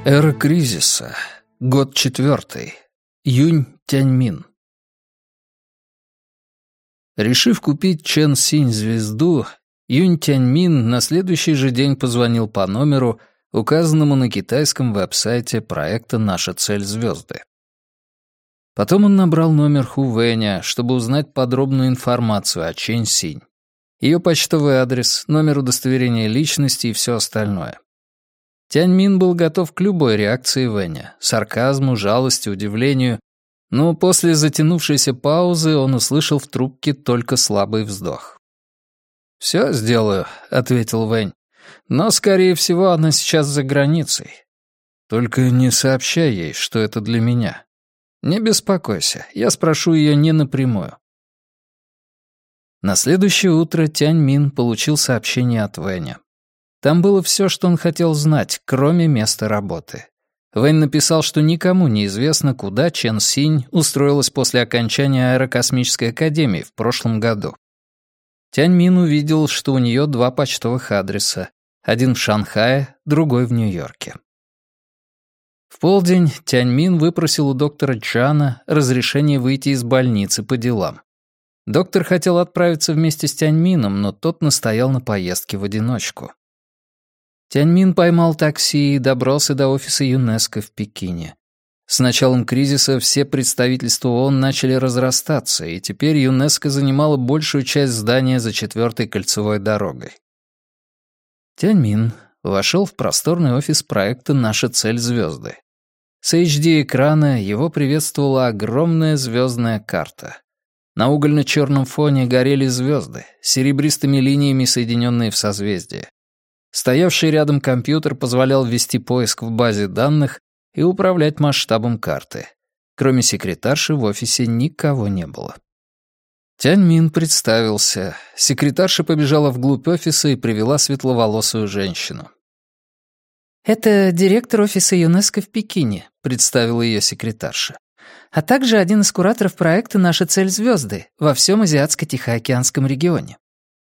Эра кризиса. Год 4. Юнь Тяньмин. Решив купить Чэн Синь звезду, Юнь Тяньмин на следующий же день позвонил по номеру, указанному на китайском веб-сайте проекта «Наша цель звезды». Потом он набрал номер Ху Вэня, чтобы узнать подробную информацию о Чэн Синь. Ее почтовый адрес, номер удостоверения личности и все остальное. Тяньмин был готов к любой реакции Вэня, сарказму, жалости, удивлению, но после затянувшейся паузы он услышал в трубке только слабый вздох. «Все сделаю», — ответил Вэнь, — «но, скорее всего, она сейчас за границей. Только не сообщай ей, что это для меня. Не беспокойся, я спрошу ее не напрямую». На следующее утро Тяньмин получил сообщение от Вэня. Там было все, что он хотел знать, кроме места работы. Вэнь написал, что никому не известно, куда Чэн Синь устроилась после окончания аэрокосмической академии в прошлом году. Тяньмин увидел, что у нее 2 почтовых адреса, один в Шанхае, другой в Нью-Йорке. В полдень Тяньмин выпросил у доктора Чана разрешение выйти из больницы по делам. Доктор хотел отправиться вместе с Тяньмином, но тот настоял на поездке в одиночку. Тяньмин поймал такси и добрался до офиса ЮНЕСКО в Пекине. С началом кризиса все представительства ООН начали разрастаться, и теперь ЮНЕСКО занимала большую часть здания за 4-й кольцевой дорогой. Тяньмин вошел в просторный офис проекта «Наша цель звезды». С HD-экрана его приветствовала огромная звездная карта. На угольно-черном фоне горели звезды, серебристыми линиями соединенные в созвездия. Стоявший рядом компьютер позволял ввести поиск в базе данных и управлять масштабом карты. Кроме секретарши в офисе никого не было. Тяньмин представился. Секретарша побежала вглубь офиса и привела светловолосую женщину. «Это директор офиса ЮНЕСКО в Пекине», — представила ее секретарша. «А также один из кураторов проекта «Наша цель звезды» во всем Азиатско-Тихоокеанском регионе».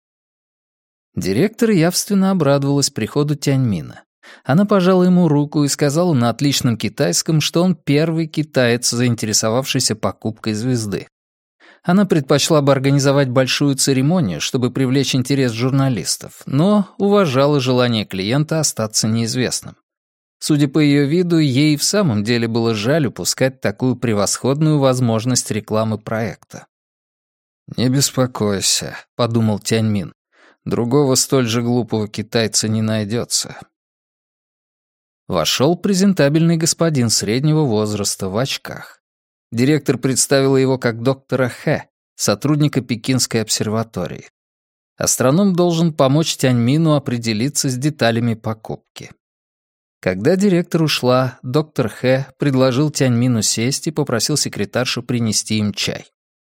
Директор явственно обрадовалась приходу Тяньмина. Она пожала ему руку и сказала на отличном китайском, что он первый китаец, заинтересовавшийся покупкой звезды. Она предпочла бы организовать большую церемонию, чтобы привлечь интерес журналистов, но уважала желание клиента остаться неизвестным. Судя по ее виду, ей в самом деле было жаль упускать такую превосходную возможность рекламы проекта. «Не беспокойся», — подумал Тяньмин. Другого столь же глупого китайца не найдется. Вошел презентабельный господин среднего возраста в очках. Директор представила его как доктора Хэ, сотрудника Пекинской обсерватории. Астроном должен помочь Тяньмину определиться с деталями покупки. Когда директор ушла, доктор Хэ предложил Тяньмину сесть и попросил секретаршу принести им чай.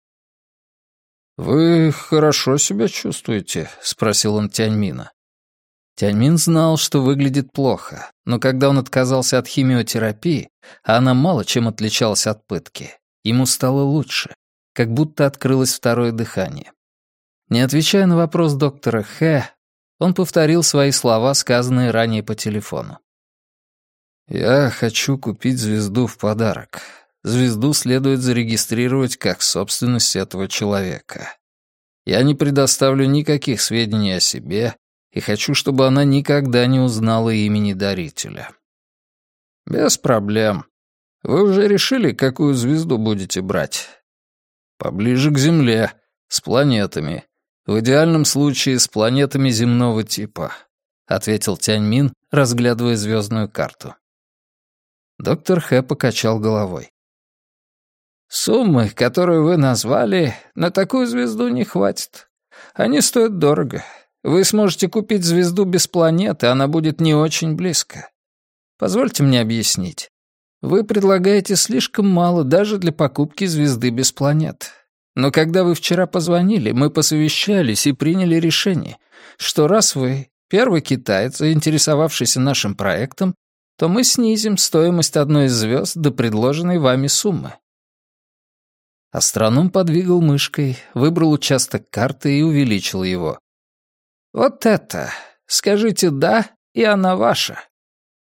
«Вы хорошо себя чувствуете?» — спросил он Тяньмина. Тяньмин знал, что выглядит плохо, но когда он отказался от химиотерапии, а она мало чем отличалась от пытки, ему стало лучше, как будто открылось второе дыхание. Не отвечая на вопрос доктора Хэ, он повторил свои слова, сказанные ранее по телефону. «Я хочу купить звезду в подарок. Звезду следует зарегистрировать как собственность этого человека. Я не предоставлю никаких сведений о себе и хочу, чтобы она никогда не узнала имени дарителя». «Без проблем. Вы уже решили, какую звезду будете брать?» «Поближе к Земле, с планетами. В идеальном случае с планетами земного типа», — ответил Тяньмин, разглядывая звездную карту. Доктор Хэ покачал головой. «Суммы, которую вы назвали, на такую звезду не хватит. Они стоят дорого. Вы сможете купить звезду без планеты, она будет не очень близко. Позвольте мне объяснить. Вы предлагаете слишком мало даже для покупки звезды без планет. Но когда вы вчера позвонили, мы посовещались и приняли решение, что раз вы первый китаец, заинтересовавшийся нашим проектом, то мы снизим стоимость одной из звезд до предложенной вами суммы». Астроном подвигал мышкой, выбрал участок карты и увеличил его. «Вот это! Скажите «да», и она ваша».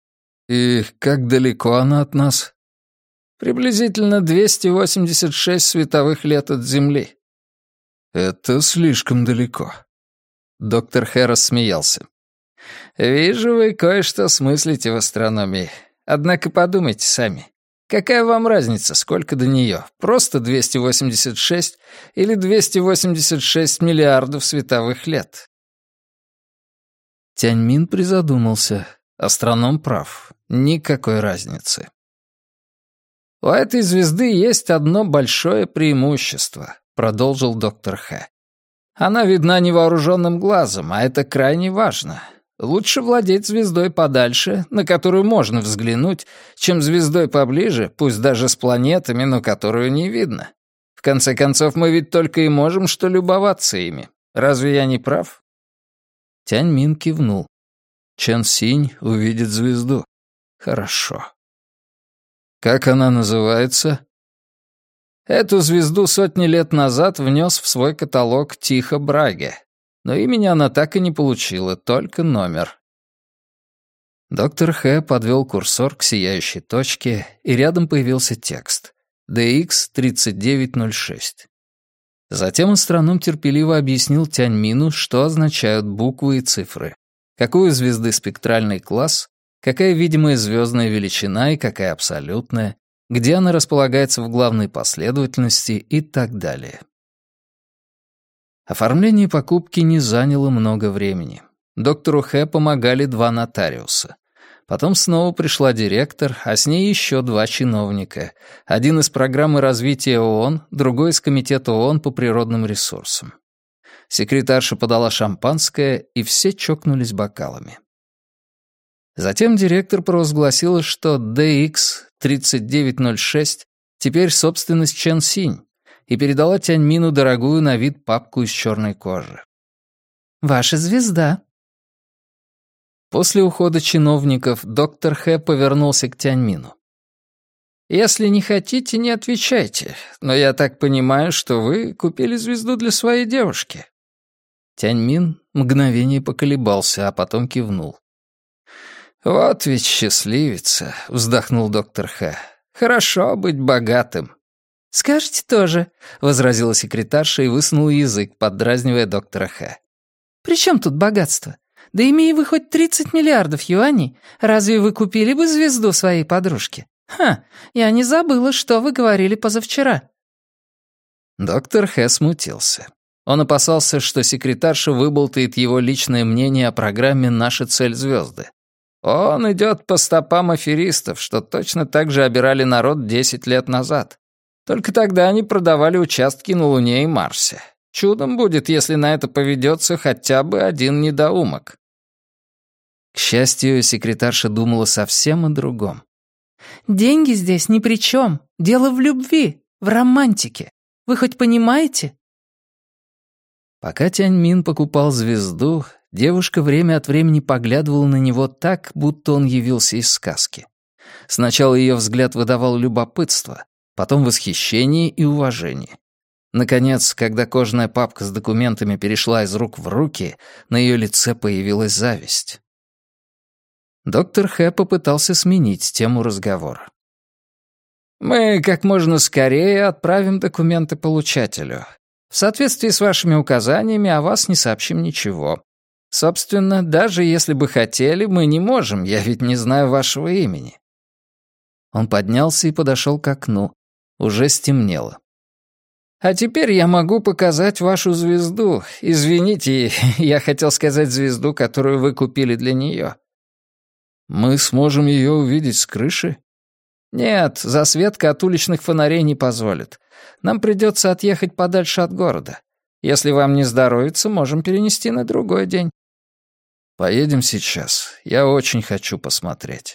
И как далеко она от нас? Приблизительно 286 световых лет от Земли. Это слишком далеко. Доктор Хэ рассмеялся. Вижу, вы кое-что смыслите в астрономии. Однако подумайте сами. Какая вам разница, сколько до нее? Просто 286 или 286 миллиардов световых лет? Тяньмин призадумался. Астроном прав. Никакой разницы. «У этой звезды есть одно большое преимущество», — продолжил доктор Хэ. «Она видна невооруженным глазом, а это крайне важно. Лучше владеть звездой подальше, на которую можно взглянуть, чем звездой поближе, пусть даже с планетами, но которую не видно. В конце концов, мы ведь только и можем что любоваться ими. Разве я не прав?» Тяньмин кивнул. Чэн Синь увидит звезду. Хорошо. Как она называется? Эту звезду сотни лет назад внес в свой каталог Тихо Браге. Но имени она так и не получила, только номер. Доктор Хэ подвел курсор к сияющей точке, и рядом появился текст. DX3906. Затем астроном терпеливо объяснил Тяньмину, что означают буквы и цифры, какой у звезды спектральный класс, какая видимая звездная величина и какая абсолютная, где она располагается в главной последовательности и так далее. Оформление покупки не заняло много времени. Доктору Хэ помогали 2 нотариуса. Потом снова пришла директор, а с ней еще 2 чиновника. Один из программы развития ООН, другой из Комитета ООН по природным ресурсам. Секретарша подала шампанское, и все чокнулись бокалами. Затем директор провозгласила, что DX3906 теперь собственность Чэн Синь, и передала Тяньмину дорогую на вид папку из черной кожи. «Ваша звезда». После ухода чиновников доктор Хэ повернулся к Тяньмину. «Если не хотите, не отвечайте, но я так понимаю, что вы купили звезду для своей девушки». Тяньмин мгновение поколебался, а потом кивнул. «Вот ведь счастливица», — вздохнул доктор Хэ. «Хорошо быть богатым». «Скажете тоже», — возразила секретарша и высунула язык, поддразнивая доктора Хэ. «При чем тут богатство? Да имея вы хоть 30 миллиардов юаней, разве вы купили бы звезду своей подружке? Ха, я не забыла, что вы говорили позавчера». Доктор Хэ смутился. Он опасался, что секретарша выболтает его личное мнение о программе «Наша цель звезды». Он идет по стопам аферистов, что точно так же обирали народ 10 лет назад. Только тогда они продавали участки на Луне и Марсе. Чудом будет, если на это поведется хотя бы один недоумок. К счастью, секретарша думала совсем о другом. «Деньги здесь ни при чем. Дело в любви, в романтике. Вы хоть понимаете?» Пока Тяньмин покупал звезду, девушка время от времени поглядывала на него так, будто он явился из сказки. Сначала ее взгляд выдавал любопытство, потом восхищение и уважение. Наконец, когда кожаная папка с документами перешла из рук в руки, на ее лице появилась зависть. Доктор Хэ попытался сменить тему разговора. «Мы как можно скорее отправим документы получателю. В соответствии с вашими указаниями о вас не сообщим ничего. Собственно, даже если бы хотели, мы не можем, я ведь не знаю вашего имени». Он поднялся и подошел к окну. Уже стемнело. «А теперь я могу показать вашу звезду. Извините, я хотел сказать звезду, которую вы купили для нее». «Мы сможем ее увидеть с крыши?» «Нет, засветка от уличных фонарей не позволит. Нам придется отъехать подальше от города. Если вам не здоровится, можем перенести на другой день». «Поедем сейчас. Я очень хочу посмотреть».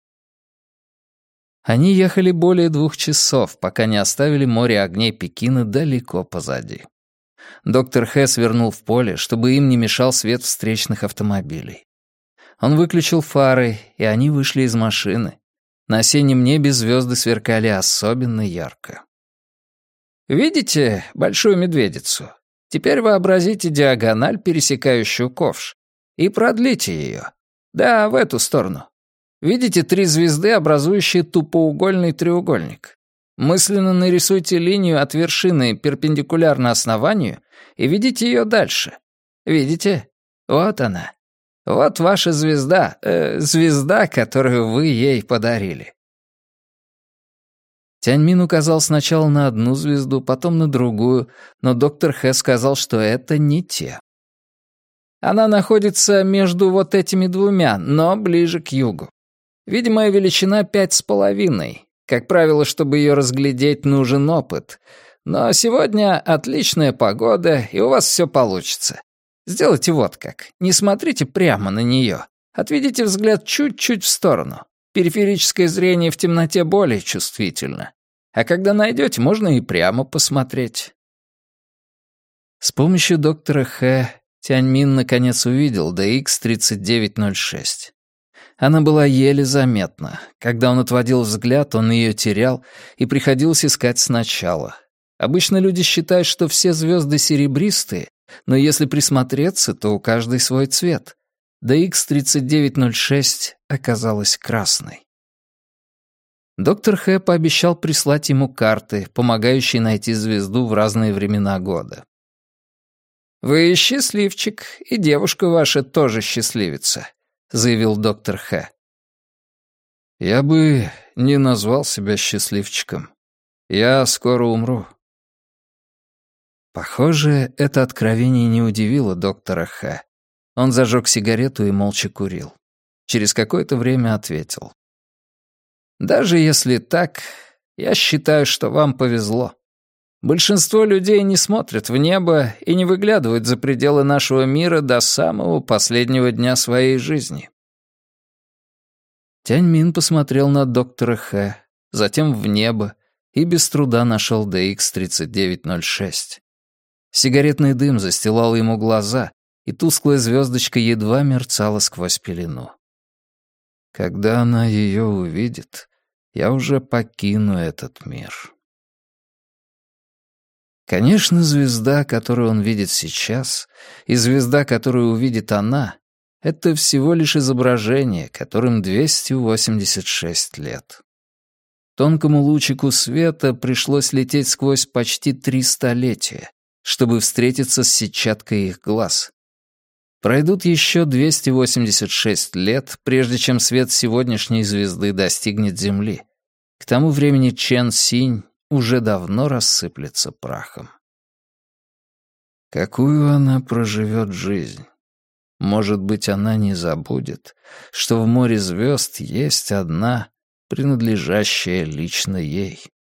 Они ехали более 2 часов, пока не оставили море огней Пекина далеко позади. Доктор Хэ свернул в поле, чтобы им не мешал свет встречных автомобилей. Он выключил фары, и они вышли из машины. На осеннем небе звезды сверкали особенно ярко. «Видите большую медведицу? Теперь вообразите диагональ, пересекающую ковш, и продлите ее. Да, в эту сторону. Видите 3 звезды, образующие тупоугольный треугольник? Мысленно нарисуйте линию от вершины перпендикулярно основанию и видите ее дальше. Видите? Вот она. Вот ваша звезда, звезда, которую вы ей подарили. Тяньмин указал сначала на одну звезду, потом на другую, но доктор Хэ сказал, что это не те. Она находится между вот этими двумя, но ближе к югу. Видимая величина 5,5. Как правило, чтобы ее разглядеть, нужен опыт. Но сегодня отличная погода, и у вас все получится. Сделайте вот как. Не смотрите прямо на нее. Отведите взгляд чуть-чуть в сторону. Периферическое зрение в темноте более чувствительно. А когда найдете, можно и прямо посмотреть. С помощью доктора Хэ Тяньмин наконец увидел DX3906. Она была еле заметна. Когда он отводил взгляд, он ее терял, и приходилось искать сначала. Обычно люди считают, что все звезды серебристые, но если присмотреться, то у каждой свой цвет. DX3906 оказалась красной. Доктор Хэ пообещал прислать ему карты, помогающие найти звезду в разные времена года. «Вы счастливчик, и девушка ваша тоже счастливица», — заявил доктор Хэ. «Я бы не назвал себя счастливчиком. Я скоро умру». Похоже, это откровение не удивило доктора Хэ. Он зажег сигарету и молча курил. Через какое-то время ответил. «Даже если так, я считаю, что вам повезло. Большинство людей не смотрят в небо и не выглядывают за пределы нашего мира до самого последнего дня своей жизни». Тяньмин посмотрел на доктора Хэ, затем в небо и без труда нашел DX3906. Сигаретный дым застилал ему глаза, и тусклая звездочка едва мерцала сквозь пелену. Когда она ее увидит, я уже покину этот мир. Конечно, звезда, которую он видит сейчас, и звезда, которую увидит она, это всего лишь изображение, которым 286 лет. Тонкому лучику света пришлось лететь сквозь почти 3 столетия, чтобы встретиться с сетчаткой их глаз. Пройдут еще 286 лет, прежде чем свет сегодняшней звезды достигнет Земли. К тому времени Чэн Синь уже давно рассыплется прахом. Какую она проживет жизнь? Может быть, она не забудет, что в море звезд есть одна, принадлежащая лично ей.